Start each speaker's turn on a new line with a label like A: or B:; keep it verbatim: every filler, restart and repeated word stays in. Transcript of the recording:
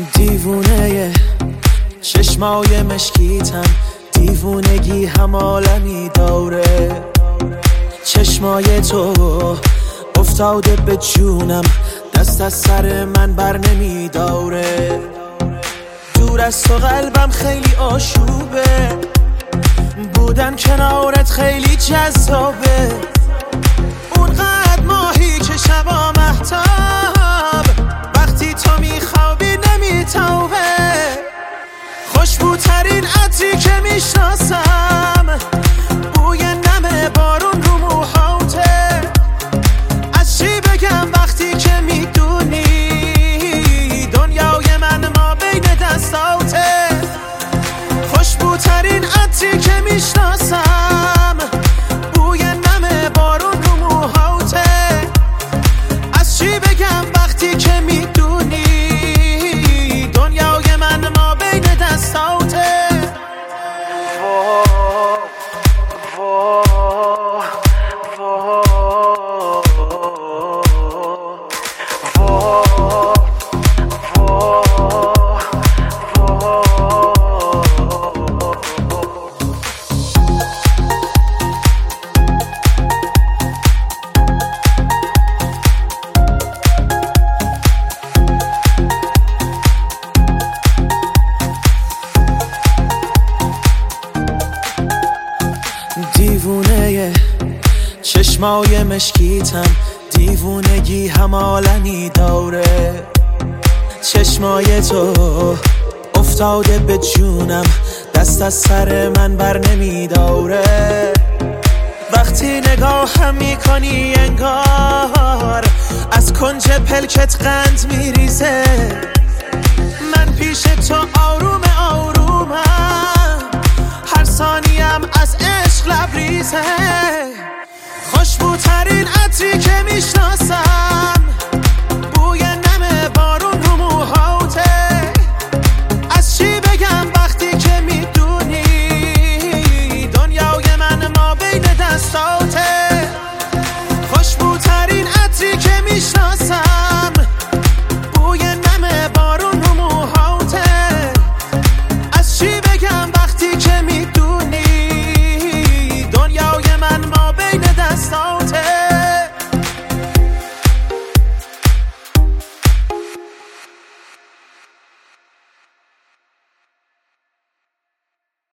A: دیوونه چشمای مشکیتم، دیوونگی هم عالمی داره. چشمای تو افتاده به جونم، دست از سر من بر نمی داره. دور از تو قلبم خیلی آشوبه، بودن کنارت خیلی جذابه. اونقدر ماهی که شبا مهتاب، وقتی تو میخوابی نمیتابه. خوشبوترین عطری که میشناسم، بوی نم بارون رو موهاته. از چی بگم وقتی که میدونی دنیای من ما بین دستاته. خوشبوترین عطری که میشناسم، بوی نم بارون رو موهاته. از چی بگم وقتی که میدونی دنیای من ما بین دستاته. دیوونه چشمای مشکیتم، دیوونگی هم عالمی داره. چشمای تو افتاده به جونم، دست از سر من بر نمی داره. وقتی نگاهم میکنی انگار از کنج پلکت قند میریزه. من پیش تو آروم آرومم، هر ثانیم از عشق لبریزه. خوشبوترین عطری که میشناسم،